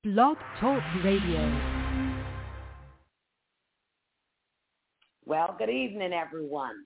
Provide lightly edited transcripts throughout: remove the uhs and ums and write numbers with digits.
Blog Talk Radio. Well, good evening, everyone.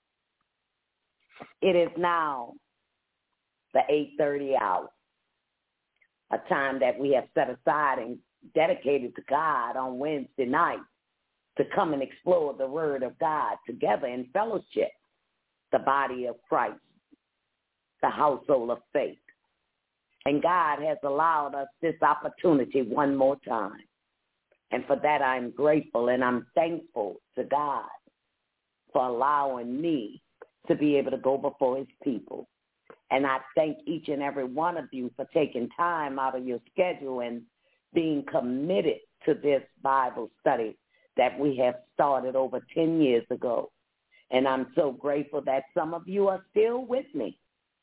It is now the 8:30 hour, a time that we have set aside and dedicated to God on Wednesday night to come and explore the Word of God together in fellowship, the body of Christ, the household of faith. And God has allowed us this opportunity one more time. And for that, I'm grateful and I'm thankful to God for allowing me to be able to go before his people. And I thank each and every one of you for taking time out of your schedule and being committed to this Bible study that we have started over 10 years ago. And I'm so grateful that some of you are still with me.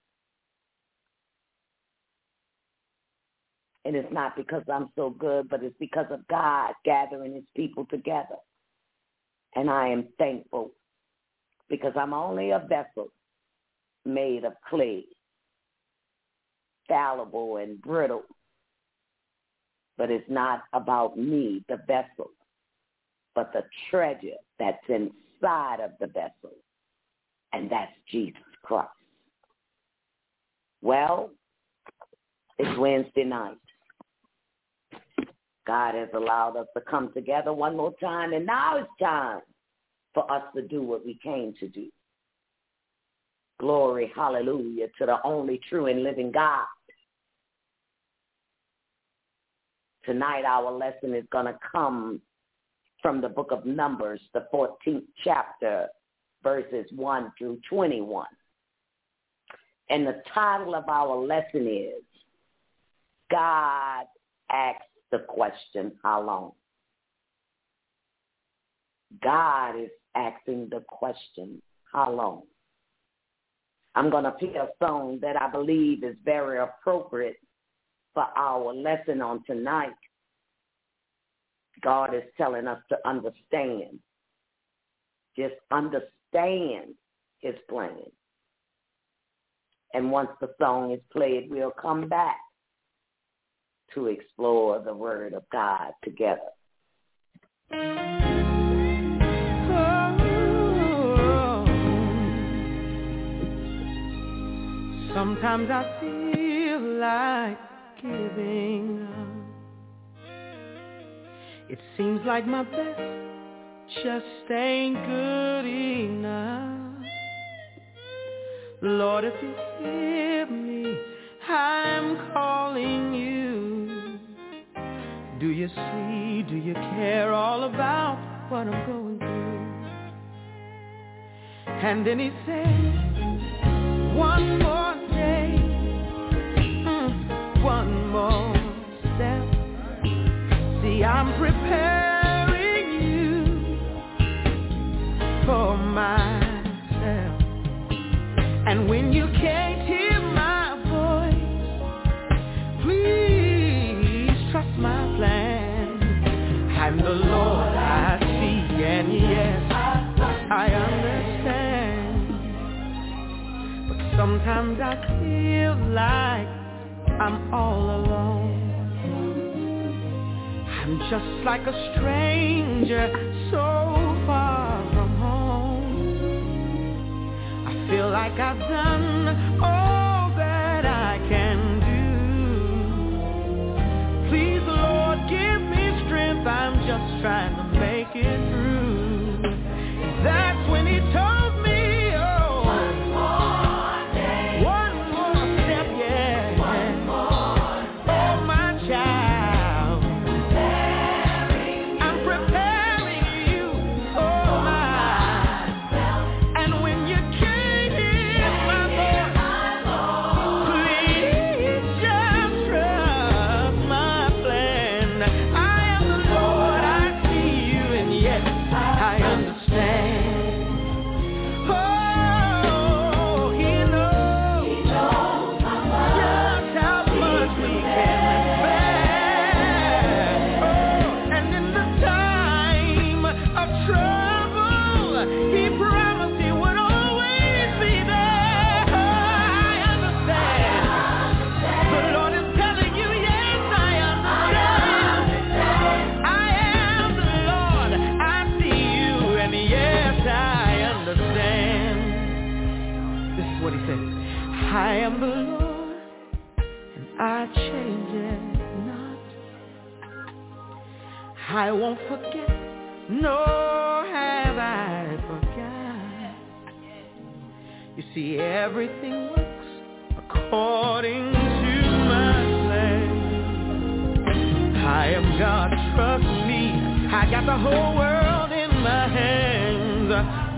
And it's not because I'm so good, but it's because of God gathering his people together. And I am thankful because I'm only a vessel made of clay, fallible and brittle. But it's not about me, the vessel, but the treasure that's inside of the vessel, and that's Jesus Christ. Well, it's Wednesday night. God has allowed us to come together one more time, and now it's time for us to do what we came to do. Glory, hallelujah, to the only true and living God. Tonight our lesson is going to come from the book of Numbers, the 14th chapter, verses 1 through 21. And the title of our lesson is, God asks the question, how long? God is asking the question, how long? I'm going to play a song that I believe is very appropriate for our lesson on tonight. God is telling us to understand. Just understand his plan. And once the song is played, we'll come back to explore the Word of God together. Sometimes I feel like giving up. It seems like my best just ain't good enough. Lord, if you hear me, I'm calling you. Do you see, do you care all about what I'm going through? And then he said, one more day, one more step. See, I'm preparing you for myself. And when you can't hear my voice, please trust my plan. I'm the Lord I see, and yes, I understand. But sometimes I feel like I'm all alone. I'm just like a stranger, so far from home. I feel like I've done all that I can do. Please, Lord, give me strength. I'm just trying to make it through. That's when he told me, oh, one more day, one more step, yeah, one more, oh, my child, I'm preparing you, oh, myself. And when you can't hear my voice, I won't forget, nor have I forgot. You see, everything works according to my plan. I am God, trust me, I got the whole world in my hands.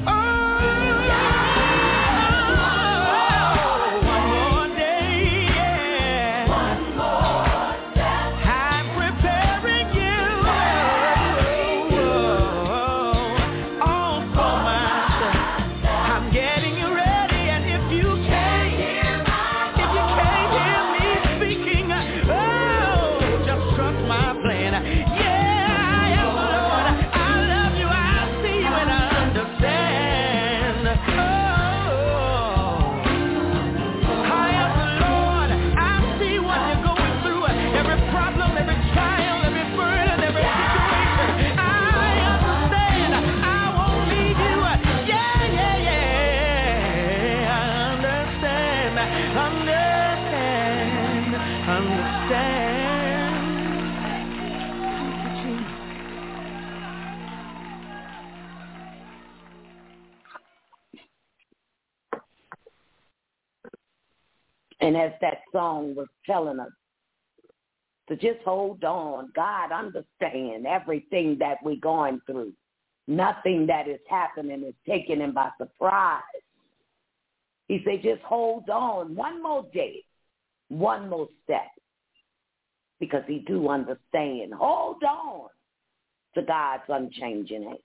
And as that song was telling us, to just hold on. God understands everything that we're going through. Nothing that is happening is taking him by surprise. He said, just hold on one more day, one more step, because he do understand. Hold on to God's unchanging hand.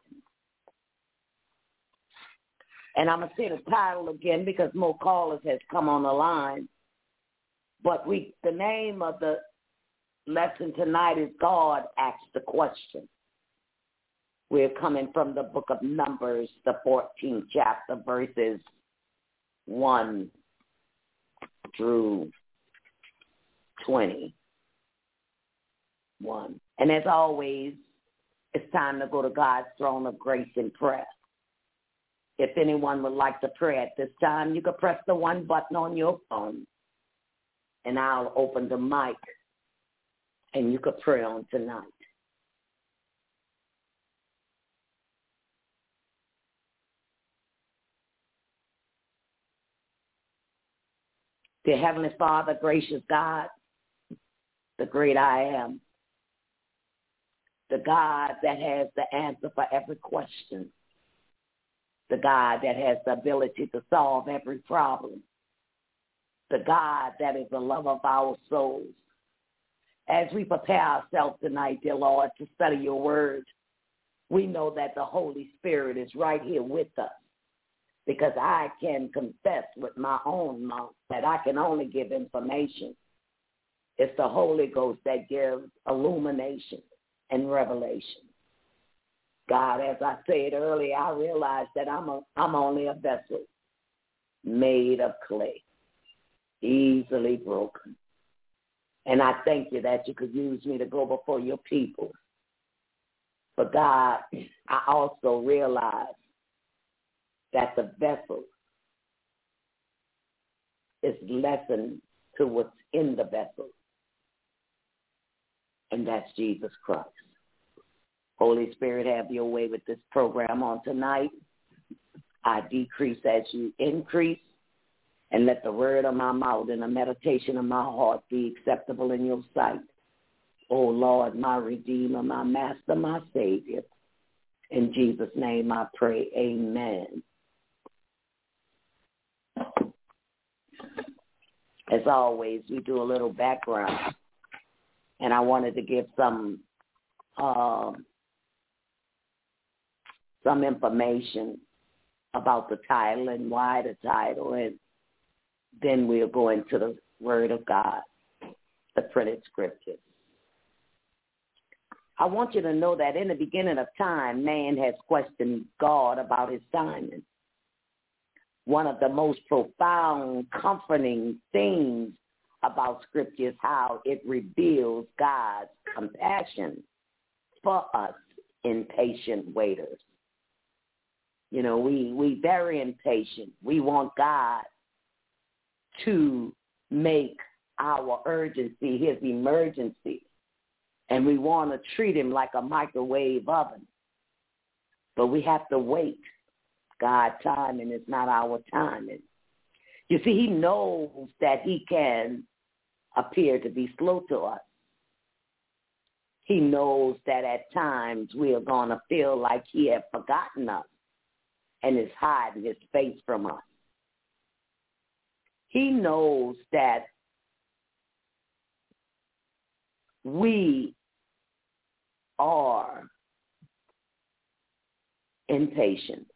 And I'm going to say the title again because more callers has come on the line. But the name of the lesson tonight is God Asked the Question. We're coming from the book of Numbers, the 14th chapter, verses 1 through 21. And as always, it's time to go to God's throne of grace in prayer. If anyone would like to pray at this time, you can press the one button on your phone, and I'll open the mic, and you could pray on tonight. Dear Heavenly Father, gracious God, the great I am, the God that has the answer for every question, the God that has the ability to solve every problem, the God that is the love of our souls. As we prepare ourselves tonight, dear Lord, to study your word, we know that the Holy Spirit is right here with us, because I can confess with my own mouth that I can only give information. It's the Holy Ghost that gives illumination and revelation. God, as I said earlier, I realize that I'm only a vessel made of clay, easily broken. And I thank you that you could use me to go before your people. But God, I also realize that the vessel is lessened to what's in the vessel, and that's Jesus Christ. Holy Spirit, have your way with this program on tonight. I decrease as you increase, and let the word of my mouth and the meditation of my heart be acceptable in your sight. Oh, Lord, my Redeemer, my Master, my Savior. In Jesus' name I pray, amen. As always, we do a little background, and I wanted to give some information about the title and why the title, and then we'll go into the Word of God, the printed scriptures. I want you to know that in the beginning of time, man has questioned God about his timing. One of the most profound, comforting things about Scripture is how it reveals God's compassion for us impatient waiters. You know, we very impatient. We want God to make our urgency his emergency. And we want to treat him like a microwave oven. But we have to wait. God's timing is not our timing. You see, he knows that he can appear to be slow to us. He knows that at times we are going to feel like he has forgotten us and is hiding his face from us. He knows that we are impatient.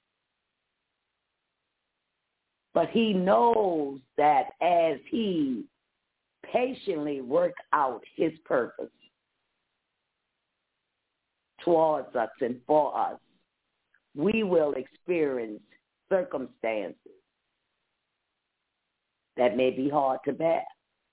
But he knows that as he patiently works out his purpose towards us and for us, we will experience circumstances that may be hard to bear.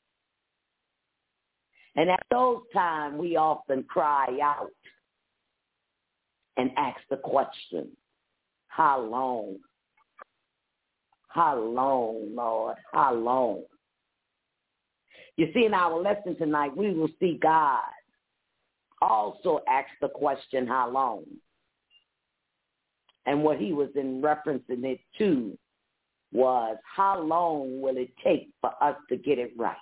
And at those times, we often cry out and ask the question, how long? How long, Lord? How long? You see, in our lesson tonight, we will see God also ask the question, how long? And what he was in referencing it to was, how long will it take for us to get it right?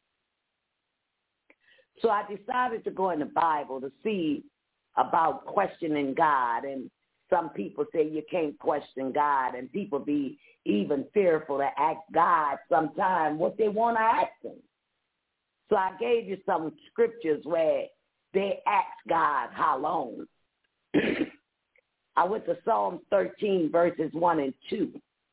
So I decided to go in the Bible to see about questioning God. And some people say you can't question God, and people be even fearful to ask God sometimes what they want to ask him. So I gave you some scriptures where they ask God how long. I went to Psalm 13, verses 1 and 2.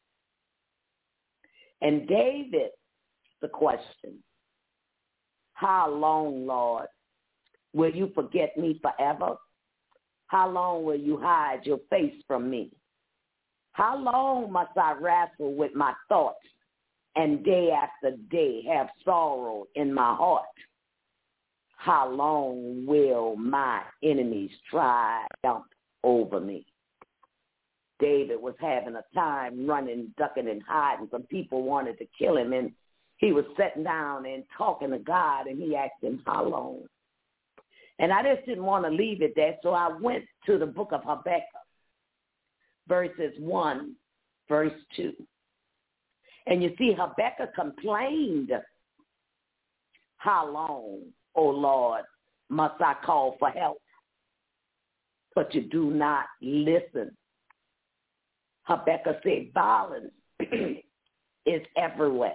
And David, the question, how long, Lord, will you forget me forever? How long will you hide your face from me? How long must I wrestle with my thoughts and day after day have sorrow in my heart? How long will my enemies triumph over me? David was having a time running, ducking, and hiding. Some people wanted to kill him, and he was sitting down and talking to God, and he asked him, how long? And I just didn't want to leave it there, so I went to the book of Habakkuk, verses 1, verse 2. And you see, Habakkuk complained, how long, O Lord, must I call for help? But you do not listen. Habakkuk said, violence is everywhere.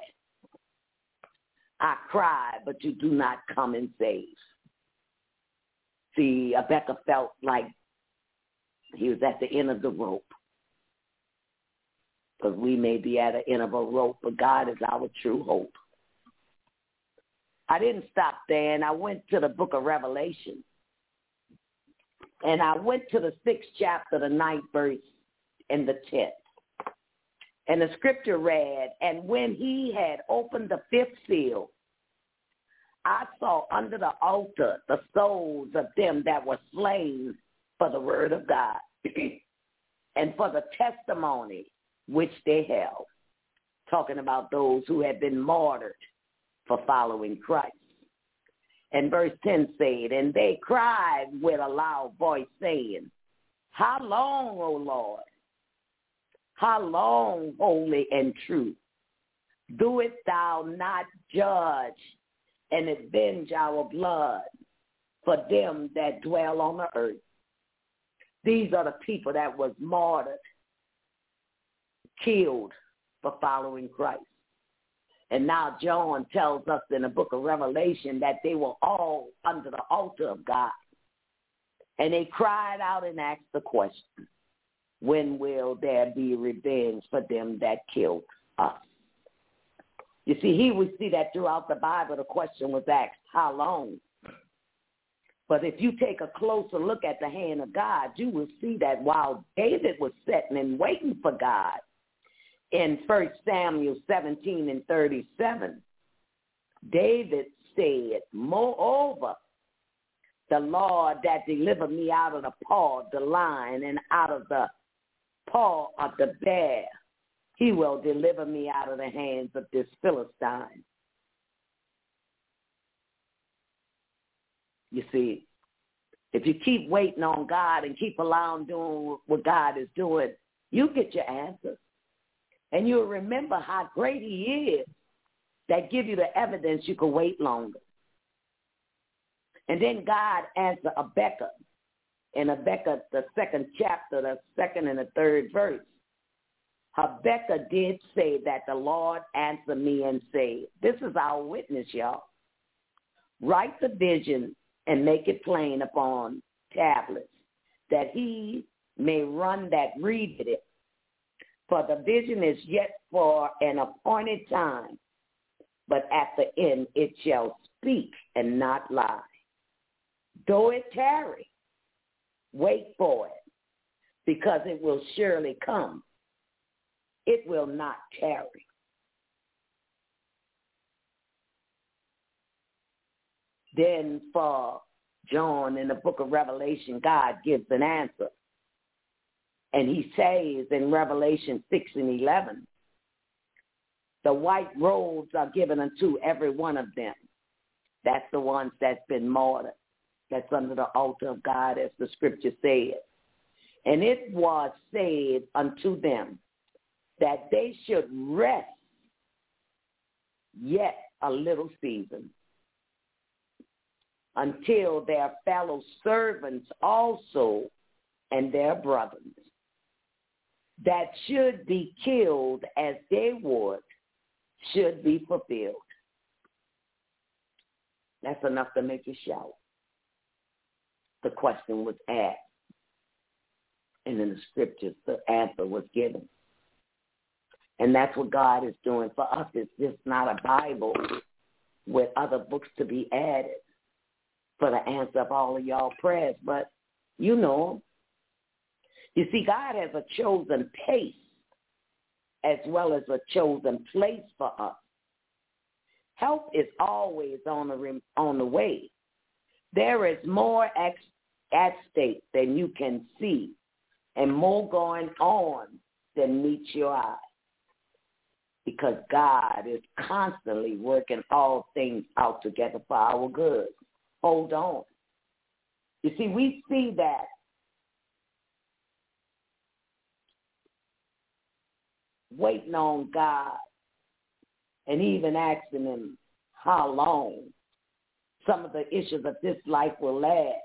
I cry, but you do not come and save. See, Habakkuk felt like he was at the end of the rope. Because we may be at the end of a rope, but God is our true hope. I didn't stop there, and I went to the book of Revelation. And I went to the 6th chapter, the 9th verse, and the 10th. And the scripture read, and when he had opened the 5th seal, I saw under the altar the souls of them that were slain for the word of God and for the testimony which they held, talking about those who had been martyred for following Christ. And verse 10 said, and they cried with a loud voice, saying, how long, O Lord? How long, holy and true? Doest thou not judge and avenge our blood for them that dwell on the earth? These are the people that was martyred, killed for following Christ. And now John tells us in the book of Revelation that they were all under the altar of God. And they cried out and asked the question, when will there be revenge for them that killed us? You see, we see that throughout the Bible, the question was asked, how long? But if you take a closer look at the hand of God, you will see that while David was sitting and waiting for God, in 1 Samuel 17 and 37, David said, moreover, the Lord that delivered me out of the paw of the lion and out of the paw of the bear, he will deliver me out of the hands of this Philistine. You see, if you keep waiting on God and keep allowing doing what God is doing, you get your answers. And you'll remember how great he is that give you the evidence you can wait longer. And then God answered Habakkuk in Habakkuk, the 2nd chapter, the 2nd and the 3rd verse. Habakkuk did say that the Lord answered me and said, this is our witness, y'all. Write the vision and make it plain upon tablets, that he may run that readeth it. For the vision is yet for an appointed time, but at the end it shall speak and not lie. Though it tarry, wait for it, because it will surely come. It will not tarry. Then for John in the book of Revelation, God gives an answer. And he says in Revelation 6:11, the white robes are given unto every one of them. That's the ones that's been martyred. That's under the altar of God, as the scripture says. And it was said unto them that they should rest yet a little season, until their fellow servants also and their brothers that should be killed as they would should be fulfilled. That's enough to make you shout. The question was asked, and in the scriptures the answer was given. And that's what God is doing for us. It's just not a Bible with other books to be added for the answer of all of y'all prayers, but you know, you see, God has a chosen pace as well as a chosen place for us. Help is always on the way. There is more at stake than you can see, and more going on than meets your eye, because God is constantly working all things out together for our good. Hold on. You see, we see that waiting on God and even asking him how long some of the issues of this life will last.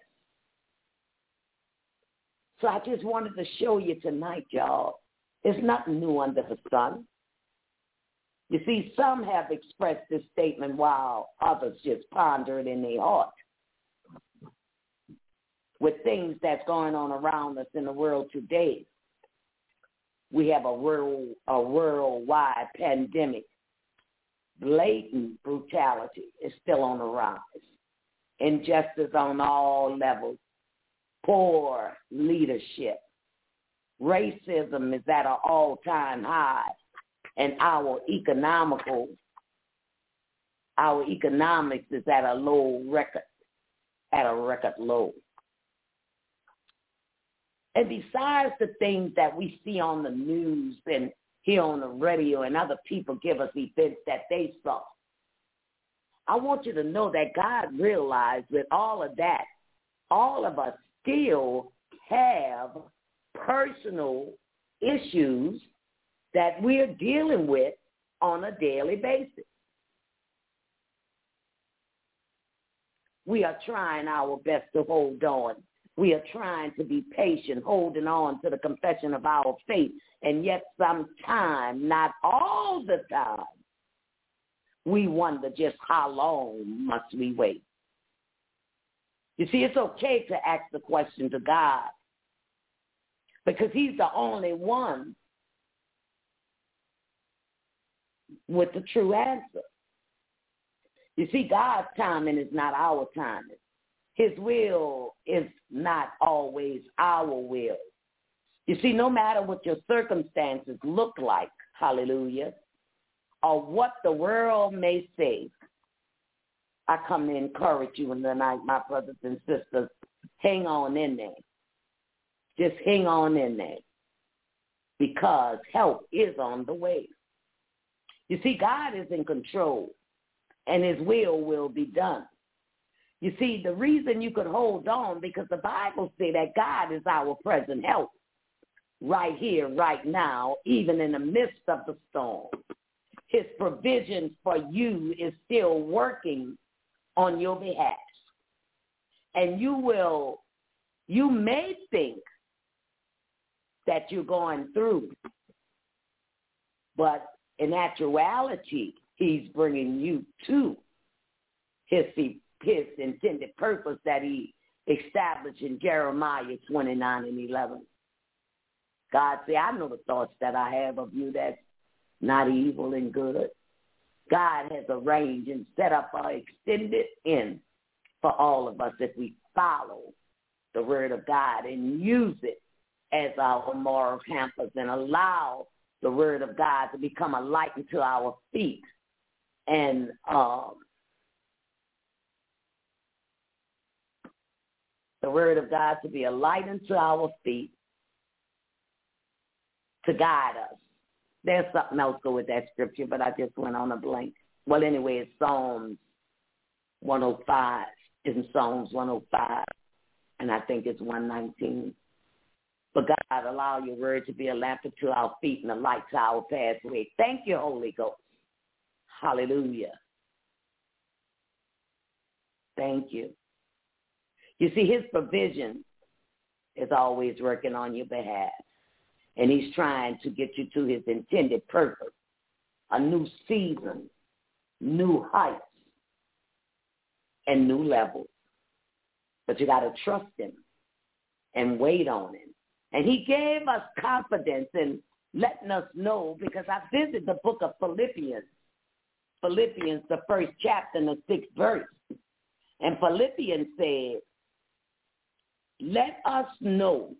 So I just wanted to show you tonight, y'all, there's nothing new under the sun. You see, some have expressed this statement while others just ponder it in their heart. With things that's going on around us in the world today, we have a worldwide pandemic. Blatant brutality is still on the rise. Injustice on all levels. Poor leadership. Racism is at an all-time high. And our economics is at a record low. And besides the things that we see on the news and hear on the radio and other people give us events that they saw, I want you to know that God realized with all of that, all of us still have personal issues that we're dealing with on a daily basis. We are trying our best to hold on. We are trying to be patient, holding on to the confession of our faith. And yet sometimes, not all the time, we wonder just how long must we wait. You see, it's okay to ask the question to God, because he's the only one with the true answer. You see, God's timing is not our timing. His will is not always our will. You see, no matter what your circumstances look like, hallelujah, or what the world may say, I come to encourage you tonight, my brothers and sisters, hang on in there. Just hang on in there, because help is on the way. You see, God is in control, and his will be done. You see, the reason you could hold on, because the Bible says that God is our present help right here, right now, even in the midst of the storm. His provision for you is still working on your behalf. And you may think that you're going through, but in actuality, he's bringing you to his intended purpose that he established in Jeremiah 29:11. God said, I know the thoughts that I have of you, that's not evil and good. God has arranged and set up an extended end for all of us if we follow the word of God and use it as our moral compass and allow the word of God to become a light unto our feet and the word of God to be a light unto our feet to guide us. There's something else go with that scripture, but I just went on a blank. Well, anyway, it's Psalms 105. It's in Psalms 105, and I think it's 119. But God, allow your word to be a lamp to our feet and a light to our pathway. Thank you, Holy Ghost. Hallelujah. Thank you. You see, his provision is always working on your behalf. And he's trying to get you to his intended purpose, a new season, new heights, and new levels. But you got to trust him and wait on him. And he gave us confidence in letting us know, because I visited the book of Philippians, the first chapter and the 6th verse. And Philippians said, let us know,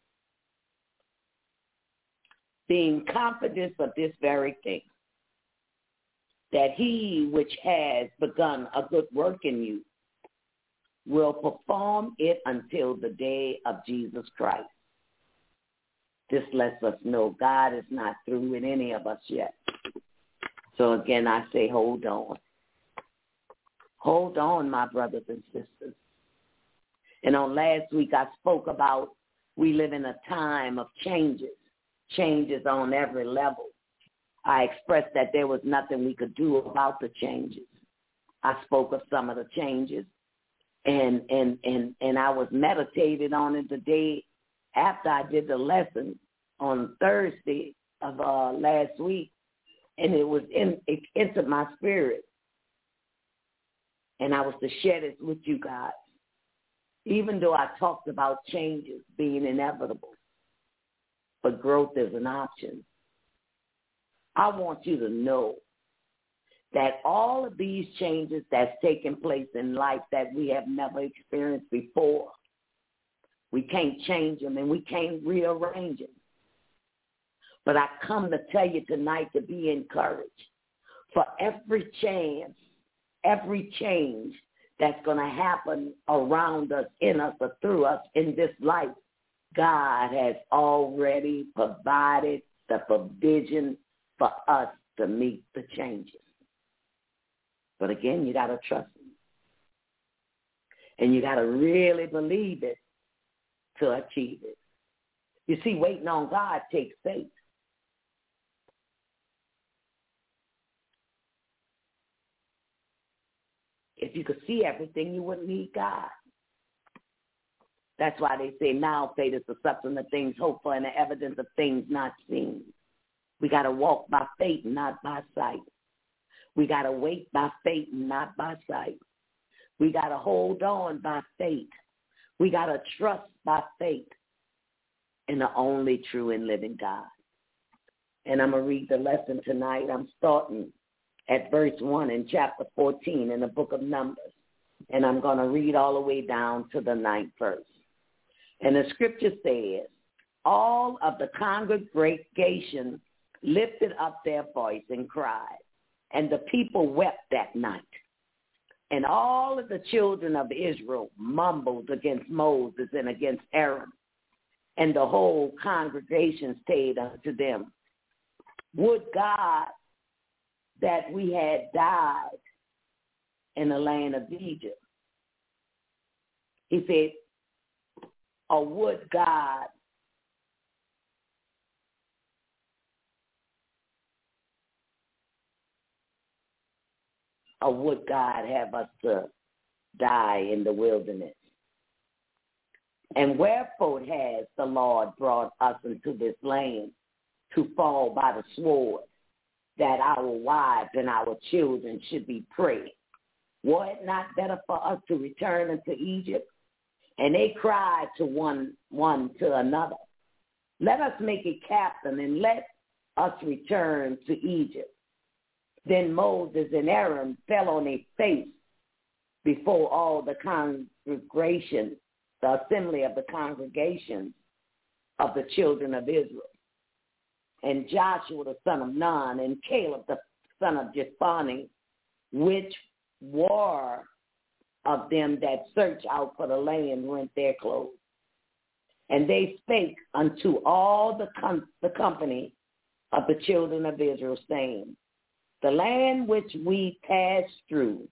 being confident of this very thing, that he which has begun a good work in you will perform it until the day of Jesus Christ. This lets us know God is not through with any of us yet. So again, I say, hold on. Hold on, my brothers and sisters. And on last week, I spoke about we live in a time of changes on every level. I expressed that there was nothing we could do about the changes. I spoke of some of the changes, and I was meditating on it the day after I did the lesson on Thursday of last week, and it entered my spirit, and I was to share this with you guys. Even though I talked about changes being inevitable, but growth is an option, I want you to know that all of these changes that's taking place in life that we have never experienced before, we can't change them and we can't rearrange them. But I come to tell you tonight to be encouraged. For every chance, every change that's going to happen around us, in us, or through us in this life, God has already provided the provision for us to meet the changes. But again, you got to trust him. And you got to really believe it to achieve it. You see, waiting on God takes faith. If you could see everything, you wouldn't need God. That's why they say now faith is the substance of things hoped for and the evidence of things not seen. We got to walk by faith, not by sight. We got to wait by faith, not by sight. We got to hold on by faith. We got to trust by faith in the only true and living God. And I'm going to read the lesson tonight. I'm starting at verse 1 in chapter 14 in the book of Numbers. And I'm going to read all the way down to the 9th verse. And the scripture says, all of the congregation lifted up their voice and cried, and the people wept that night. And all of the children of Israel mumbled against Moses and against Aaron. And the whole congregation stayed unto them. Would God that we had died in the land of Egypt, He said, or would God have us to die in the wilderness? And wherefore has the Lord brought us into this land to fall by the sword, that our wives and our children should be prey? Were it not better for us to return unto Egypt? And they cried to one to another, let us make a captain and let us return to Egypt. Then Moses and Aaron fell on their face before all the congregation, the assembly of the congregation of the children of Israel. And Joshua the son of Nun and Caleb the son of Jephunneh, which were of them that search out for the land, rent their clothes. And they spake unto all the company of the children of Israel, saying, the land which we passed through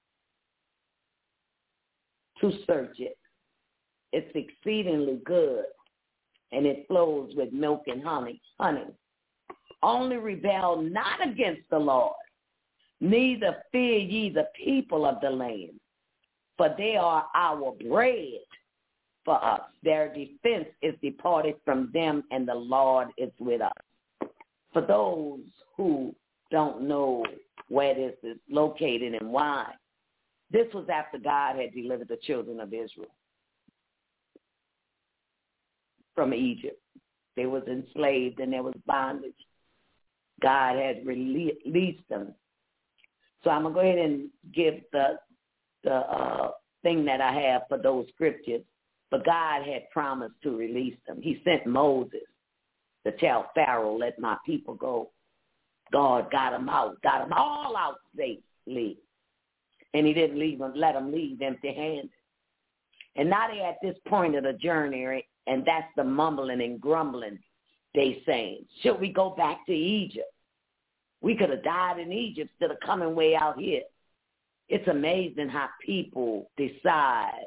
to search it, it's exceedingly good, and it flows with milk and honey. Only rebel not against the Lord, neither fear ye the people of the land, for they are our bread for us. Their defense is departed from them, and the Lord is with us. For those who don't know where this is located and why, this was after God had delivered the children of Israel from Egypt. They was enslaved and there was bondage. God had released them. So I'm going to go ahead and give the thing that I have for those scriptures. But God had promised to release them. He sent Moses to tell Pharaoh, let my people go. God got them all out safely. And he didn't let them leave empty-handed. And now they're at this point of the journey, and that's the mumbling and grumbling they saying. Should we go back to Egypt? We could have died in Egypt instead of coming way out here. It's amazing how people decide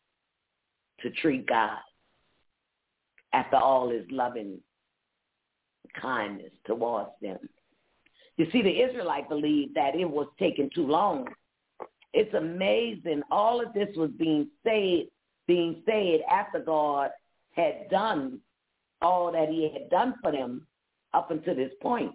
to treat God after all his loving kindness towards them. You see, the Israelite believed that it was taking too long. It's amazing. All of this was being said after God had done all that he had done for them up until this point.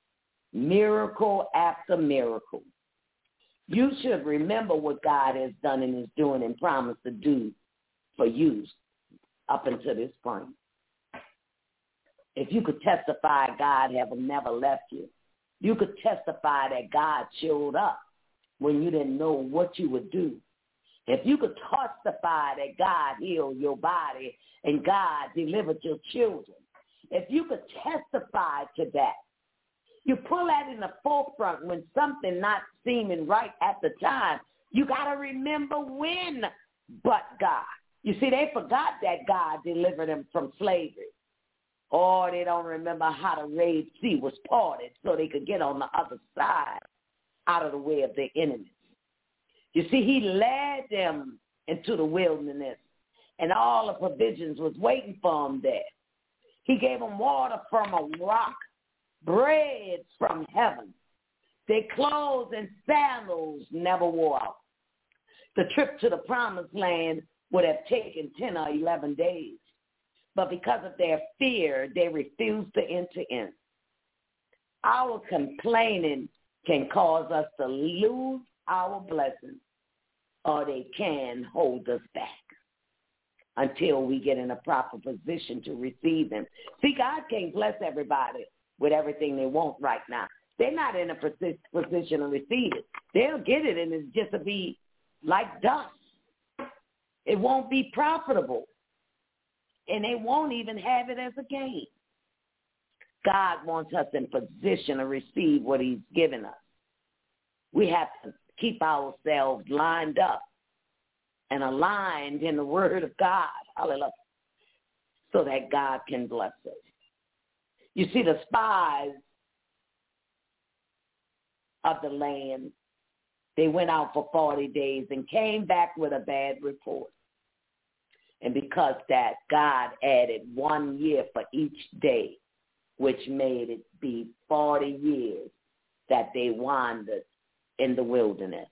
Miracle after miracle. You should remember what God has done and is doing and promised to do for you up until this point. If you could testify God have never left you, you could testify that God showed up when you didn't know what you would do. If you could testify that God healed your body and God delivered your children, if you could testify to that, you pull that in the forefront when something not seeming right at the time. You got to remember when, but God. You see, they forgot that God delivered them from slavery. Or they don't remember how the Red Sea was parted so they could get on the other side out of the way of their enemies. You see, he led them into the wilderness, and all the provisions was waiting for them there. He gave them water from a rock, bread from heaven. Their clothes and sandals never wore out. The trip to the promised land would have taken 10 or 11 days. But because of their fear, they refused to enter in. Our complaining can cause us to lose our blessings, or they can hold us back until we get in a proper position to receive them. See, God can't bless everybody with everything they want right now. They're not in a position to receive it. They'll get it, and it's just to be like dust. It won't be profitable, and they won't even have it as a gain. God wants us in position to receive what he's given us. We have to keep ourselves lined up and aligned in the word of God, hallelujah, so that God can bless us. You see, the spies of the land, they went out for 40 days and came back with a bad report. And because that, God added 1 year for each day, which made it be 40 years that they wandered in the wilderness.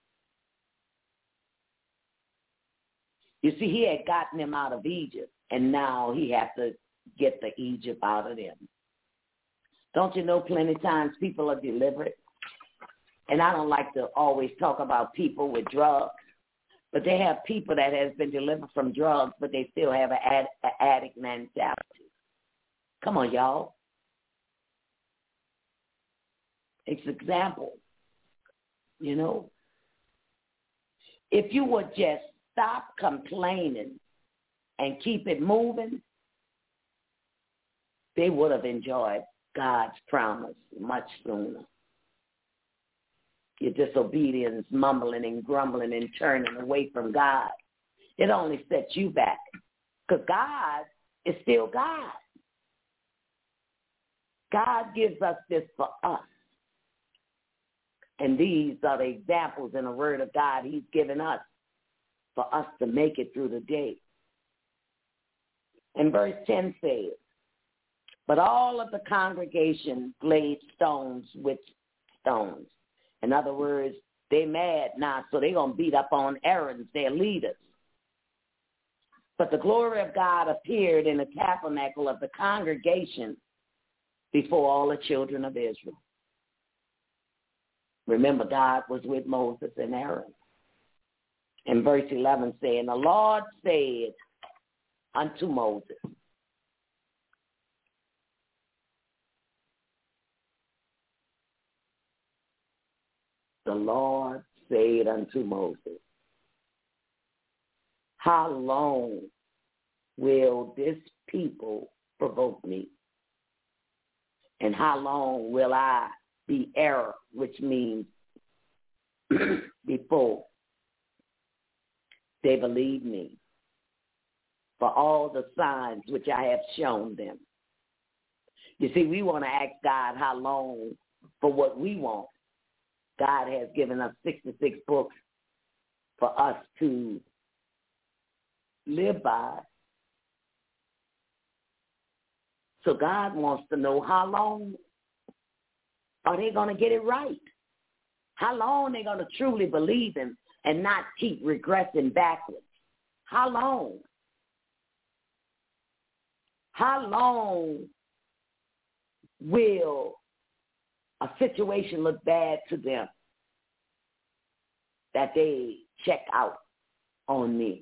You see, he had gotten them out of Egypt, and now he has to get the Egypt out of them. Don't you know plenty of times people are delivered? And I don't like to always talk about people with drugs, but they have people that has been delivered from drugs, but they still have an addict mentality. Come on, y'all. It's an example, you know. If you would just stop complaining and keep it moving, they would have enjoyed God's promise much sooner. Your disobedience, mumbling and grumbling and turning away from God, it only sets you back, because God is still God. God gives us this for us. And these are the examples in the Word of God he's given us for us to make it through the day. And verse 10 says, but all of the congregation laid stones with stones. In other words, they mad now, so they're going to beat up on Aaron, their leaders. But the glory of God appeared in the tabernacle of the congregation before all the children of Israel. Remember, God was with Moses and Aaron. And verse 11 saying, the Lord said unto Moses, the Lord said unto Moses, how long will this people provoke me? And how long will I be error, which means before they believe me, for all the signs which I have shown them? You see, we want to ask God how long for what we want. God has given us 66 books for us to live by. So God wants to know how long are they going to get it right? How long are they going to truly believe him and not keep regressing backwards? How long? How long will a situation look bad to them that they check out on me?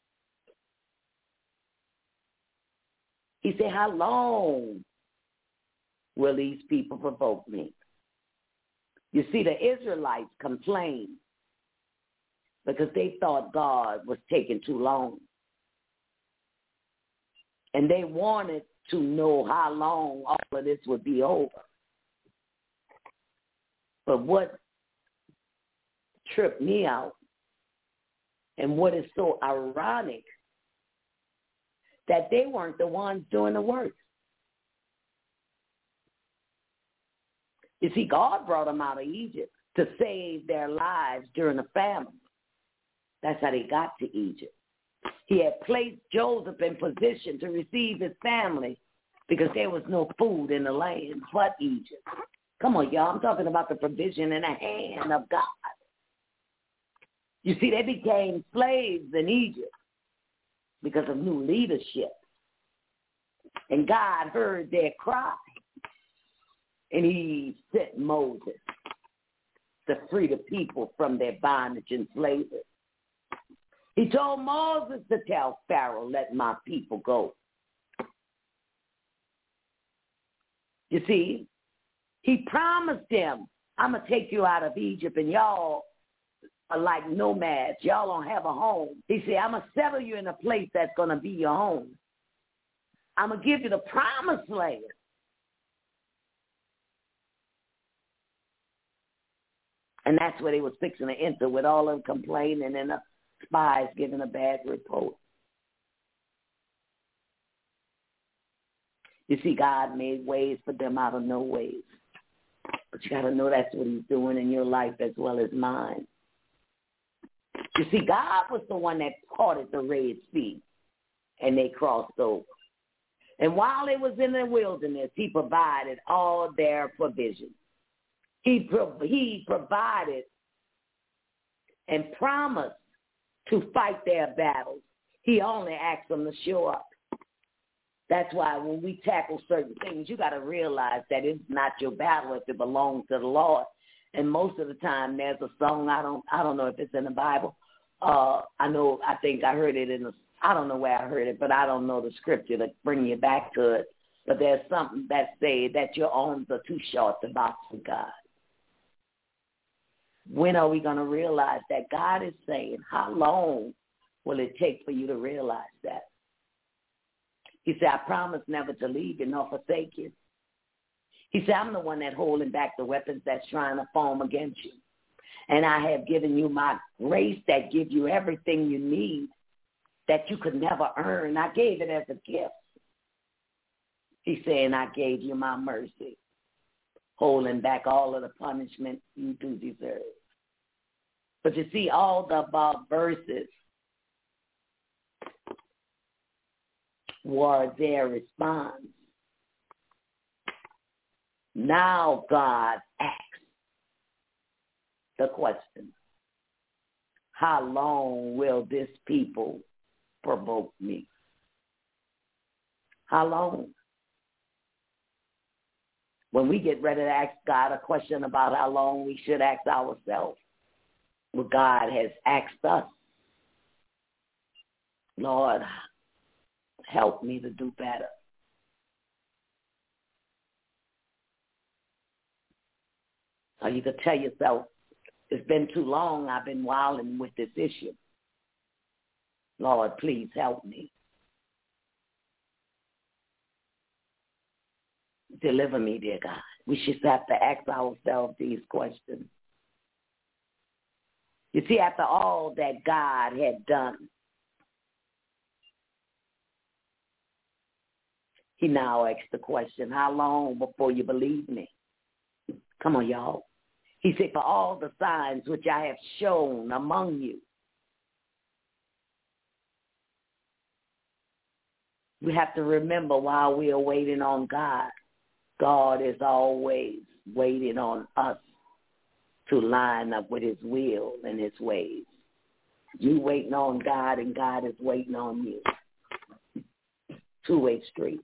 He said, how long will these people provoke me? You see, the Israelites complained because they thought God was taking too long. And they wanted to know how long all of this would be over. But what tripped me out and what is so ironic, that they weren't the ones doing the work. You see, God brought them out of Egypt to save their lives during the famine. That's how they got to Egypt. He had placed Joseph in position to receive his family because there was no food in the land but Egypt. Come on, y'all. I'm talking about the provision in the hand of God. You see, they became slaves in Egypt because of new leadership. And God heard their cry. And he sent Moses to free the people from their bondage and slavery. He told Moses to tell Pharaoh, let my people go. You see, he promised them, I'm going to take you out of Egypt and y'all are like nomads. Y'all don't have a home. He said, I'm going to settle you in a place that's going to be your home. I'm going to give you the promised land. And that's where they was fixing to enter with all of them complaining and the spies giving a bad report. You see, God made ways for them out of no ways. But you got to know that's what he's doing in your life as well as mine. You see, God was the one that parted the Red Sea. and they crossed over. And while they was in the wilderness, he provided all their provisions. He provided and promised to fight their battles. He only asked them to show up. That's why when we tackle certain things, you got to realize that it's not your battle if it belongs to the Lord. And most of the time, there's a song, I don't know if it's in the Bible. I think I heard it I don't know where I heard it, but I don't know the scripture to bring you back to it. But there's something that says that your arms are too short to box with God. When are we going to realize that? God is saying, how long will it take for you to realize that? He said, I promise never to leave you nor forsake you. He said, I'm the one that's holding back the weapons that's trying to form against you. And I have given you my grace that gives you everything you need that you could never earn. I gave it as a gift. He said, and I gave you my mercy, holding back all of the punishment you do deserve. But you see, all the above verses were their response. Now God asks the question, how long will this people provoke me? How long? When we get ready to ask God a question about how long, we should ask ourselves what God has asked us. Lord, help me to do better. Or you could tell yourself, it's been too long, I've been wilding with this issue. Lord, please help me. Deliver me, dear God. We should have to ask ourselves these questions. You see, after all that God had done, he now asks the question, how long before you believe me? Come on, y'all. He said, for all the signs which I have shown among you. We have to remember while we are waiting on God, God is always waiting on us to line up with his will and his ways. You waiting on God and God is waiting on you. Two-way street.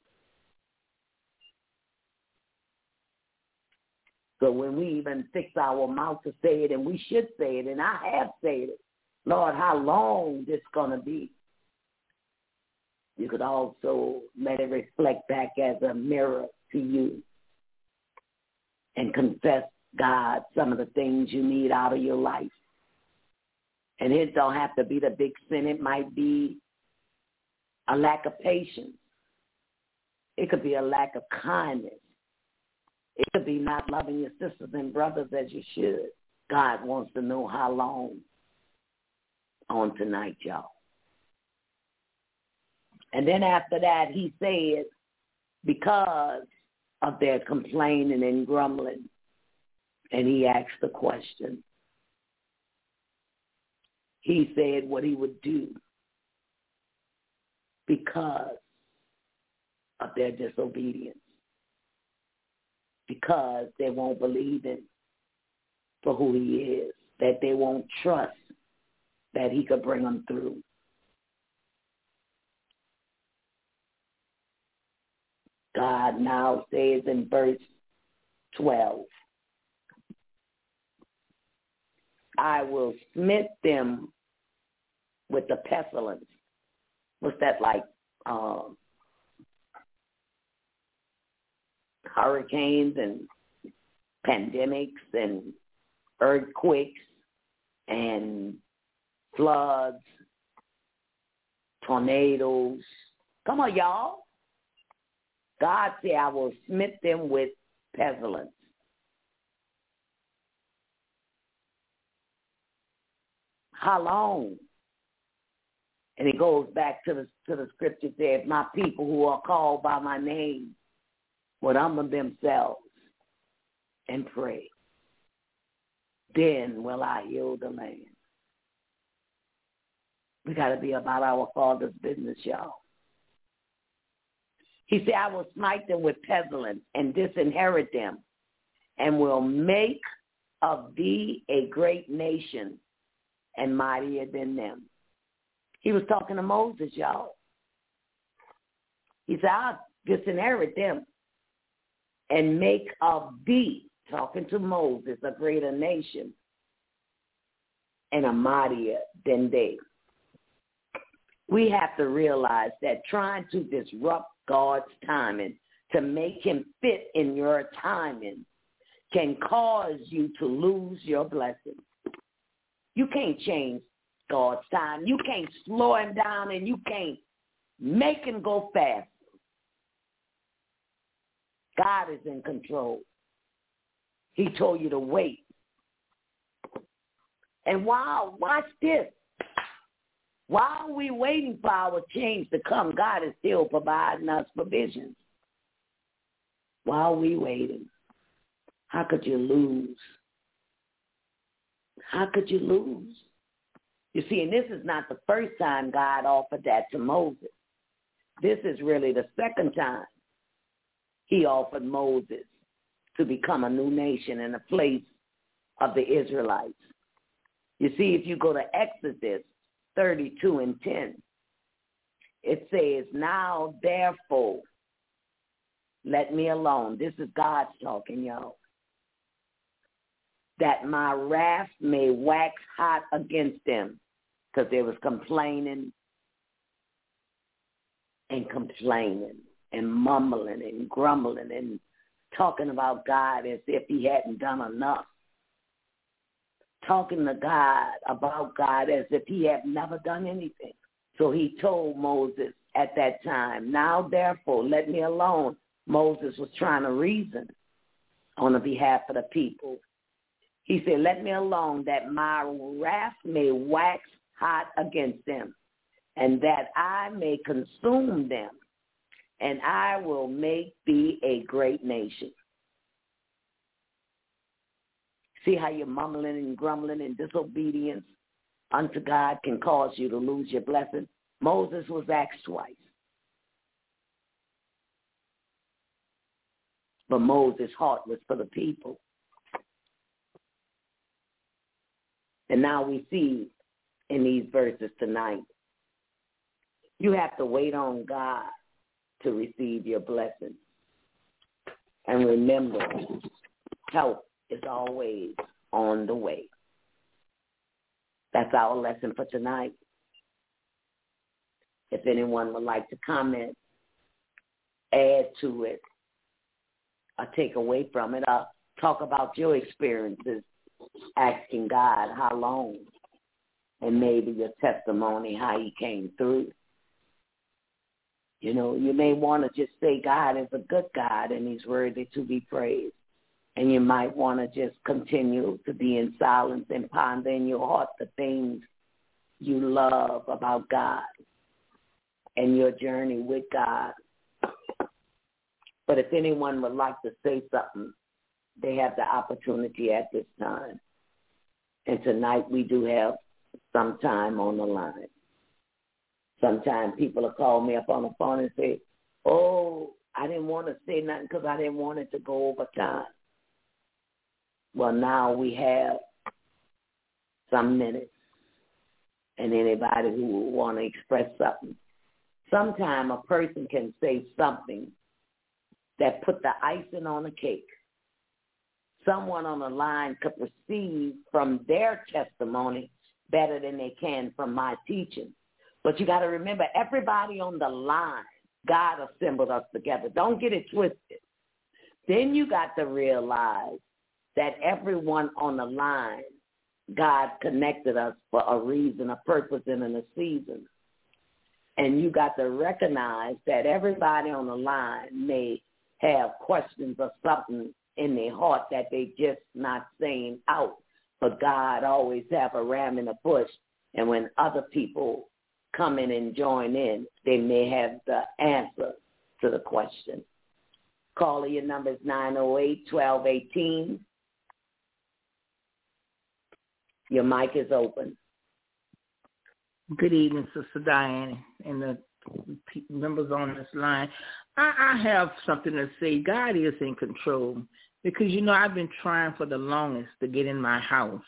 So when we even fix our mouth to say it, and we should say it, and I have said it, Lord, how long this going to be? You could also let it reflect back as a mirror to you and confess, God, some of the things you need out of your life. And it don't have to be the big sin. It might be a lack of patience. It could be a lack of kindness. It could be not loving your sisters and brothers as you should. God wants to know how long on tonight, y'all. And then after that, he said, because of their complaining and grumbling, and he asked the question. He said what he would do because of their disobedience, because they won't believe him for who he is, that they won't trust that he could bring them through. God now says in verse 12, I will smite them with the pestilence. What's that like? Hurricanes and pandemics and earthquakes and floods, tornadoes. Come on, y'all. God said, I will smite them with pestilence. How long? And it goes back to the scripture said, my people who are called by my name would humble themselves and pray. Then will I heal the land. We got to be about our Father's business, y'all. He said, I will smite them with pestilence and disinherit them, and will make of thee a great nation and mightier than them. He was talking to Moses, y'all. He said, I'll disinherit them and make of thee, talking to Moses, a greater nation and a mightier than they. We have to realize that trying to disrupt God's timing to make him fit in your timing can cause you to lose your blessing. You can't change God's time. You can't slow him down, and you can't make him go fast. God is in control. He told you to wait. And while, watch this, while we're waiting for our change to come, God is still providing us provisions. While we're waiting, how could you lose? How could you lose? You see, and this is not the first time God offered that to Moses. This is really the second time he offered Moses to become a new nation in the place of the Israelites. You see, if you go to Exodus 32:10, it says, now therefore, let me alone. This is God talking, y'all. That my wrath may wax hot against them, because they was complaining and mumbling and grumbling and talking about God as if he hadn't done enough. Talking to God about God as if he had never done anything. So he told Moses at that time, now therefore, let me alone. Moses was trying to reason on the behalf of the people. He said, let me alone, that my wrath may wax hot against them, and that I may consume them, and I will make thee a great nation. See how your mumbling and grumbling and disobedience unto God can cause you to lose your blessing? Moses was asked twice. But Moses' heart was for the people. And now we see in these verses tonight, you have to wait on God to receive your blessing. And remember, help is always on the way. That's our lesson for tonight. If anyone would like to comment, add to it, or take away from it, or talk about your experiences asking God how long, and maybe your testimony, how he came through. You know, you may want to just say God is a good God and he's worthy to be praised. And you might want to just continue to be in silence and ponder in your heart the things you love about God and your journey with God. But if anyone would like to say something, they have the opportunity at this time. And tonight we do have some time on the line. Sometimes people will call me up on the phone and say, oh, I didn't want to say nothing because I didn't want it to go over time. Well, now we have some minutes, and anybody who will want to express something. Sometimes a person can say something that put the icing on the cake. Someone on the line could perceive from their testimony better than they can from my teaching. But you got to remember, everybody on the line, God assembled us together. Don't get it twisted. Then you got to realize that everyone on the line, God connected us for a reason, a purpose, and in a season. And you got to recognize that everybody on the line may have questions or something in their heart that they just not saying out. But God always have a ram in the bush. And when other people come in and join in, they may have the answer to the question. Caller, your number is 908-1218. Your mic is open. Good evening, Sister Diane, and the members on this line. I have something to say. God is in control because, I've been trying for the longest to get in my house.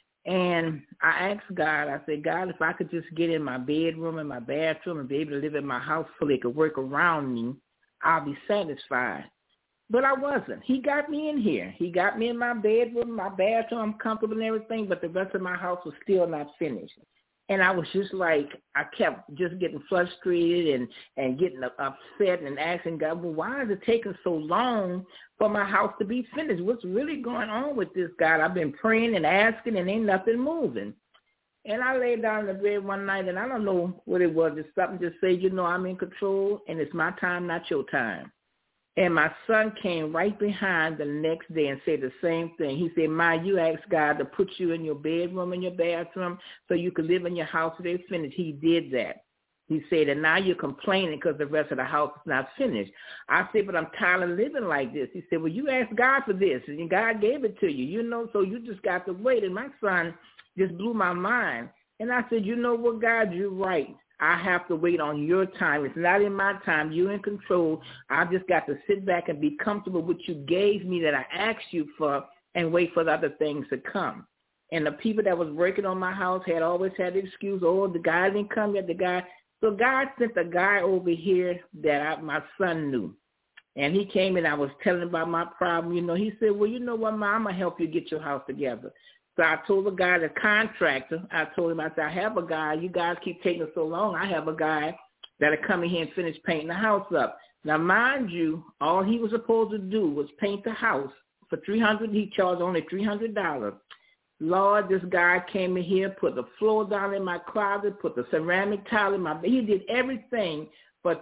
And I asked God, I said, God, if I could just get in my bedroom and my bathroom and be able to live in my house so they could work around me, I'll be satisfied. But I wasn't. He got me in here. He got me in my bedroom, my bathroom. I'm comfortable and everything, but the rest of my house was still not finished. And I was just like, I kept just getting frustrated and getting upset and asking God, well, why is it taking so long for my house to be finished? What's really going on with this, God? I've been praying and asking and ain't nothing moving. And I laid down in the bed one night, and I don't know what it was. It's something just say, I'm in control, and it's my time, not your time. And my son came right behind the next day and said the same thing. He said, Ma, you asked God to put you in your bedroom and your bathroom so you could live in your house till they're finished. He did that. He said, and now you're complaining because the rest of the house is not finished. I said, but I'm tired of living like this. He said, well, you asked God for this, and God gave it to you, so you just got to wait. And my son just blew my mind. And I said, you know what, God, you're right. I have to wait on your time. It's not in my time. You're in control. I just got to sit back and be comfortable with what you gave me that I asked you for and wait for the other things to come. And the people that was working on my house had always had the excuse, the guy didn't come yet, the guy. So God sent a guy over here that my son knew. And he came and I was telling him about my problem. He said, well, you know what, Ma, I'm going to help you get your house together. So I told the guy, the contractor, I said, I have a guy. You guys keep taking so long. I have a guy that'll come in here and finish painting the house up. Now, mind you, all he was supposed to do was paint the house for $300. He charged only $300. Lord, this guy came in here, put the floor down in my closet, put the ceramic tile in my bed. He did everything for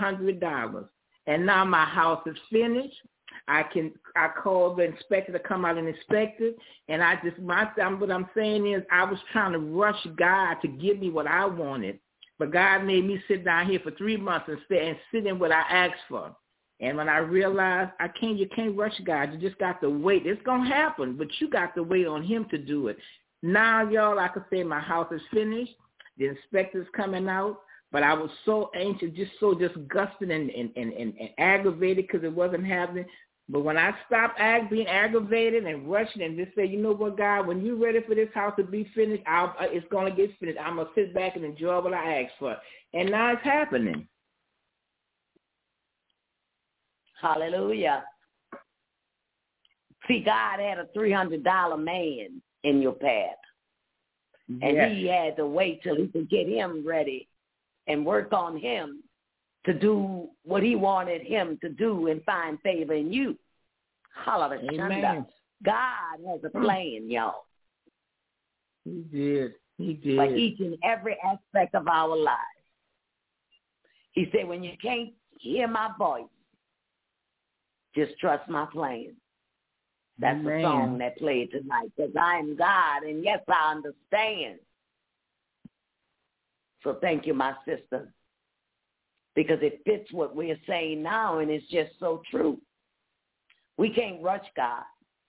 $300. And now my house is finished. I called the inspector to come out and inspect it, and what I'm saying is I was trying to rush God to give me what I wanted, but God made me sit down here for 3 months and sit in what I asked for. And when I realized you can't rush God, you just got to wait. It's gonna happen, but you got to wait on Him to do it. Now, y'all, I can say my house is finished. The inspector's coming out. But I was so anxious, just disgusted and aggravated because it wasn't happening. But when I stopped being aggravated and rushing and just say, you know what, God, when you're ready for this house to be finished, it's going to get finished. I'm going to sit back and enjoy what I asked for. And now it's happening. Hallelujah. See, God had a $300 man in your path. And yes. He had to wait till He could get him ready and work on him to do what He wanted him to do and find favor in you. Hallelujah. God has a plan, y'all. He did. For each and every aspect of our lives. He said, when you can't hear my voice, just trust my plan. That's the song that played tonight. Because I am God, and yes, I understand. So thank you, my sister, because it fits what we're saying now, and it's just so true. We can't rush God.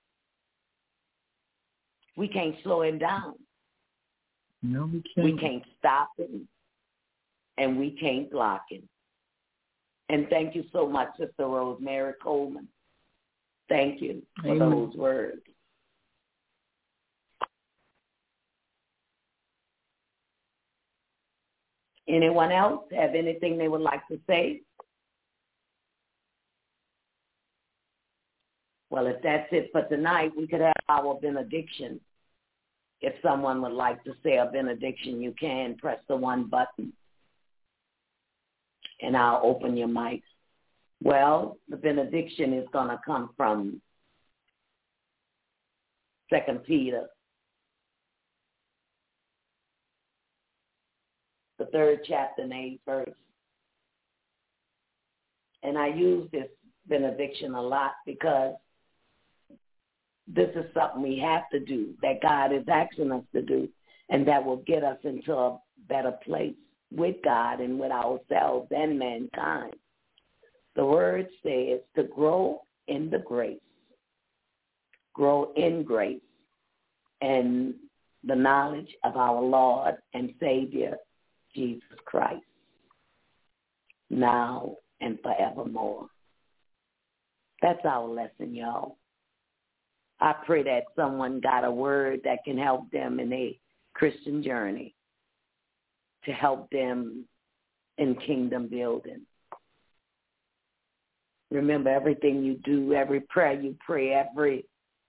We can't slow Him down. No, we can't. We can't stop Him, and we can't block Him. And thank you so much, Sister Rosemary Coleman. Thank you for those words. Anyone else have anything they would like to say? Well, if that's it for tonight, we could have our benediction. If someone would like to say a benediction, you can press the one button, and I'll open your mics. Well, the benediction is going to come from 2 Peter, the 3rd chapter and 8th verse. And I use this benediction a lot because this is something we have to do, that God is asking us to do, and that will get us into a better place with God and with ourselves and mankind. The word says to grow in the grace, grow in grace and the knowledge of our Lord and Savior, Jesus Christ. now and forevermore. That's our lesson, y'all. I pray that someone got a word that can help them in their Christian journey, to help them in kingdom building. Remember, everything you do, every prayer you pray, every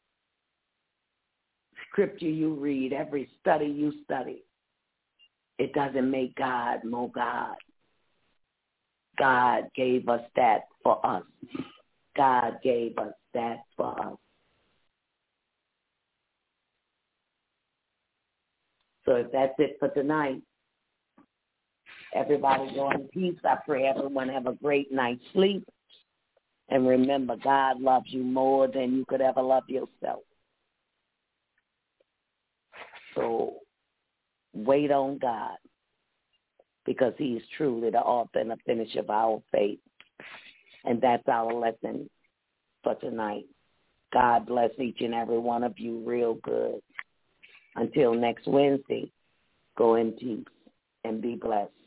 scripture you read, every study you study, it doesn't make God more God. God gave us that for us. God gave us that for us. So if that's it for tonight, everybody go in peace. I pray everyone have a great night's sleep. And remember, God loves you more than you could ever love yourself. So wait on God, because he is truly the author and the finisher of our faith. And that's our lesson for tonight. God bless each and every one of you real good. Until next Wednesday, go in peace and be blessed.